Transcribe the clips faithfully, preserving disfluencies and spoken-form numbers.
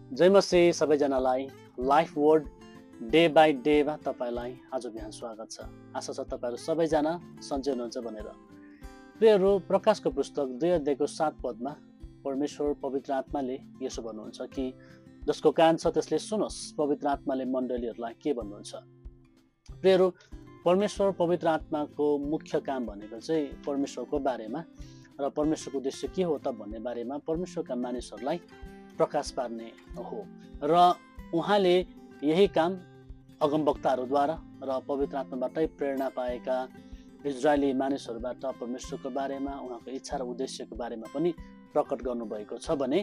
जय मसी सबैजनालाई life word day by डेमा तपाईँलाई आज बिहान स्वागत छ। आशा छ तपाईँहरू सबैजना सन्चै हुनुहुन्छ भनेर। प्रियहरू, प्रकाशको पुस्तक दुई अध्यायको सात पदमा परमेश्वर पवित्र आत्माले यसो भन्नुहुन्छ कि जसको कान छ त्यसले सुनोस्, पवित्र आत्माले मण्डलीहरूलाई के भन्नुहुन्छ। प्रियहरू, परमेश्वर पवित्र आत्माको मुख्य काम भनेको चाहिँ परमेश्वरको बारेमा र परमेश्वरको उद्देश्य के हो त भन्ने बारेमा परमेश्वरका मानिसहरूलाई प्रकाश पार्ने हो र उहाँले यही काम अगमवक्ताहरूद्वारा र पवित्र आत्माबाटै प्रेरणा पाएका इजरायली मानिसहरूबाट परमेश्वरको बारेमा, उहाँको इच्छा र उद्देश्यको बारेमा पनि प्रकट गर्नुभएको छ भने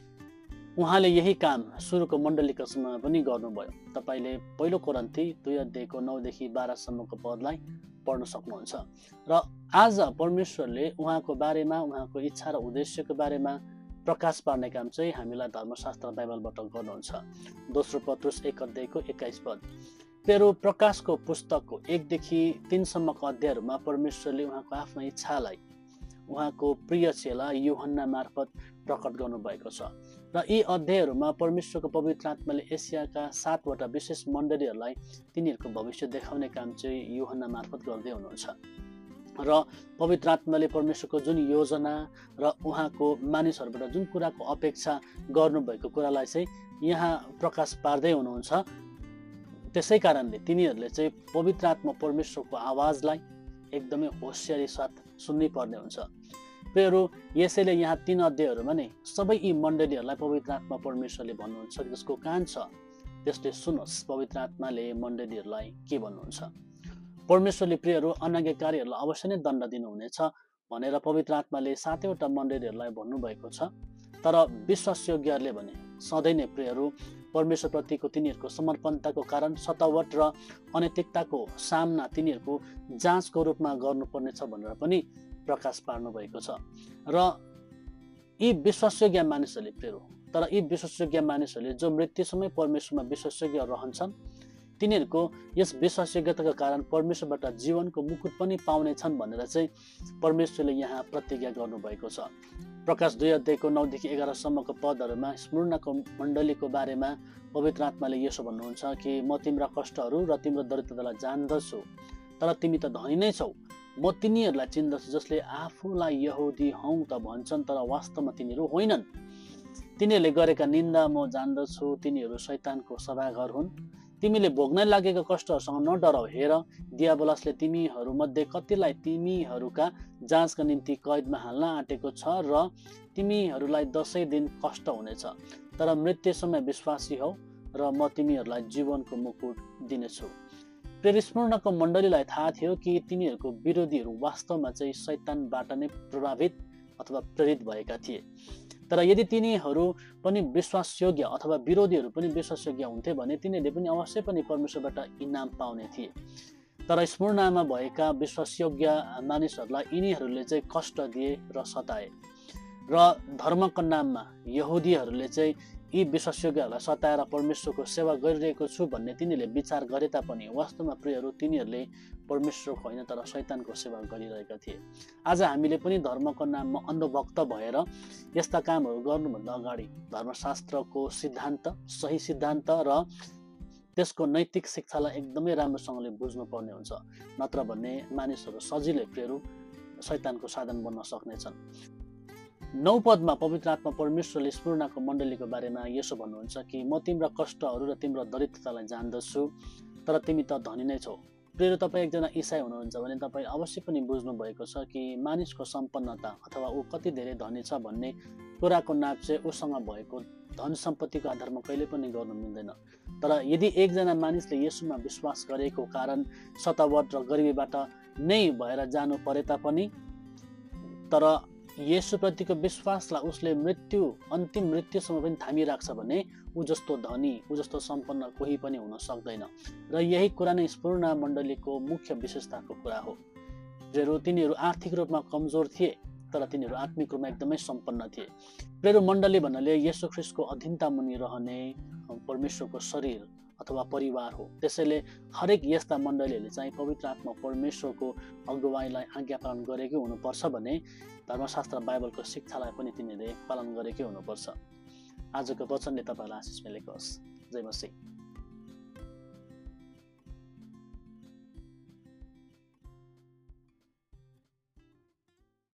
उहाँले यही काम सुरुको मण्डलीको समयमा पनि गर्नुभयो। तपाईँले पहिलो कोरिन्थी दुई अध्यायको नौदेखि बाह्रसम्मको पदलाई पढ्न सक्नुहुन्छ र आज परमेश्वरले उहाँको बारेमा, उहाँको इच्छा र उद्देश्यको बारेमा प्रकाश पार्ने काम चाहिँ हामीलाई धर्मशास्त्र बाइबलबाट गर्नुहुन्छ। दोस्रो पत्रुस एक अध्यायको एक्काइस पद। तेरो प्रकाशको पुस्तकको एकदेखि तीनसम्मको अध्यायहरूमा परमेश्वरले उहाँको आफ्नो इच्छालाई उहाँको प्रिय चेला यूहन्ना मार्फत प्रकट गर्नुभएको छ र यी अध्यायहरूमा परमेश्वरको पवित्र आत्माले एसियाका सातवटा विशेष मण्डलीहरूलाई तिनीहरूको भविष्य देखाउने काम चाहिँ यूहन्ना मार्फत गर्दै हुनुहुन्छ र पवित्र आत्माले परमेश्वरको जुन योजना र उहाँको मानिसहरूबाट जुन कुराको अपेक्षा गर्नुभएको कुरालाई चाहिँ यहाँ प्रकाश पार्दै हुनुहुन्छ। त्यसै कारणले तिनीहरूले चाहिँ पवित्र आत्मा परमेश्वरको आवाजलाई एकदमै होसियारी साथ सुन्नै पर्ने हुन्छ। प्रियहरू, यसैले यहाँ तीन अध्यायहरूमा नै सबै यी मण्डलीहरूलाई पवित्र आत्मा परमेश्वरले भन्नुहुन्छ जसको कान छ त्यसले सुनोस्, पवित्र आत्माले मण्डलीहरूलाई के भन्नुहुन्छ। परमेश्वरले प्रियहरू अनाज्ञाकारीहरूलाई अवश्य नै दण्ड दिनुहुनेछ भनेर पवित्र आत्माले सातैवटा मण्डलीहरूलाई भन्नुभएको छ। तर विश्वासयोग्यहरूले भने सधैँ नै प्रियहरू परमेश्वरप्रतिको तिनीहरूको समर्पणताको कारण सतावट र अनैतिकताको सामना तिनीहरूको जाँचको रूपमा गर्नुपर्नेछ भनेर पनि प्रकाश पार्नुभएको छ। र यी विश्वासयोग्य मानिसहरूले प्रियहरू तर यी विश्वासयोग्य मानिसहरूले जो मृत्युसम्म परमेश्वरमा विश्वासयोग्य रहन्छन् तिनीहरूको यस विश्वासयोग्यताको कारण परमेश्वरबाट जीवनको मुकुट पनि पाउनेछन् भनेर चाहिँ परमेश्वरले यहाँ प्रतिज्ञा गर्नुभएको छ। प्रकाश दुई अध्यायको नौदेखि एघारसम्मको पदहरूमा स्मुर्नाको मण्डलीको बारेमा पवित्र आत्माले यसो भन्नुहुन्छ कि म तिम्रा कष्टहरू र तिम्रो दरिद्रतालाई जान्दछु, तर तिमी त धनी नै छौ। म तिनीहरूलाई चिन्दछु जसले आफूलाई यहुदी हौँ त भन्छन् तर वास्तवमा तिनीहरू होइनन्। तिनीहरूले गरेका निन्दा म जान्दछु, तिनीहरू शैतानको सभाघर हुन्। तिमीले भोग्न लागेको कष्टहरूसँग नडराउ। हेर, दियाबलसले तिमीहरूमध्ये कतिलाई तिमीहरूका जाँचका निम्ति कैदमा हाल्न आँटेको छ र तिमीहरूलाई दसैँ दिन कष्ट हुनेछ, तर मृत्यु समय विश्वासी हौ र म तिमीहरूलाई जीवनको मुकुट दिनेछु। स्मुर्नाको मण्डलीलाई थाहा थियो कि तिनीहरूको विरोधीहरू वास्तवमा चाहिँ शैतानबाट नै प्रभावित अथवा प्रेरित भएका थिए। तर यदि तिनीहरू पनि विश्वासयोग्य अथवा विरोधीहरू पनि विश्वासयोग्य हुन्थे भने तिनीहरूले पनि अवश्य पनि परमेश्वरबाट इनाम पाउने थिए। तर स्मुर्नामा भएका विश्वासयोग्य मानिसहरूलाई यिनीहरूले चाहिँ कष्ट दिए र सताए र धर्मको नाममा यहुदीहरूले चाहिँ यी विश्वासयोग्यहरूलाई सताएर परमेश्वरको सेवा गरिरहेको छु भन्ने तिनीहरूले विचार गरे तापनि वास्तवमा प्रियहरू तिनीहरूले परमेश्वरको होइन तर शैतानको सेवा गरिरहेका थिए। आज हामीले पनि धर्मको नाममा अन्धभक्त भएर यस्ता कामहरू गर्नुभन्दा अगाडि धर्मशास्त्रको सिद्धान्त, सही सिद्धान्त र त्यसको नैतिक शिक्षालाई एकदमै राम्रोसँगले बुझ्नुपर्ने हुन्छ, नत्र भन्ने मानिसहरू सजिलै प्रियहरू शैतानको साधन बन्न सक्नेछन्। नौ पदमा पवित्र आत्मा परमेश्वरले स्मुर्नाको मण्डलीको बारेमा यसो भन्नुहुन्छ कि म तिम्रा कष्टहरू र तिम्रो दरिद्रतालाई जान्दछु, तर तिमी त धनी नै छौ। प्रिय तपाईँ एकजना इसाई हुनुहुन्छ भने तपाईँ अवश्य पनि बुझ्नु भएको छ कि मानिसको सम्पन्नता अथवा ऊ कति धेरै धनी छ भन्ने कुराको नाप चाहिँ उसँग भएको धन सम्पत्तिको आधारमा कहिले पनि गर्नु मिल्दैन। तर यदि एकजना मानिसले यसोमा विश्वास गरेको कारण सतावट र गरिबीबाट नै भएर जानु परे तापनि तर येशूप्रतिको विश्वासलाई उसले मृत्यु अन्तिम मृत्युसम्म पनि थामिराख्छ भने ऊ जस्तो धनी, ऊ जस्तो सम्पन्न कोही पनि हुन सक्दैन। र यही कुरा नै स्मुर्ना मण्डलीको मुख्य विशेषताको कुरा हो। जो तिनीहरू आर्थिक रूपमा कमजोर थिए तर तिनीहरू आत्मिक रूपमा एकदमै सम्पन्न थिए। प्रेरो मण्डली भन्नाले येशू ख्रीष्टको अधीनता मुनि रहने परमेश्वरको शरीर अथवा परिवार हो। त्यसैले हरेक यस्ता मण्डलीहरूले चाहिँ पवित्र आत्मा परमेश्वरको अगुवाईलाई आज्ञा पालन गरेकै हुनुपर्छ भने धर्मशास्त्र बाइबलको शिक्षालाई पनि तिनीहरूले पालन गरेकै हुनुपर्छ। आजको वचनले तपाईँलाई आशिष मिलेको होस्। जय मसीह।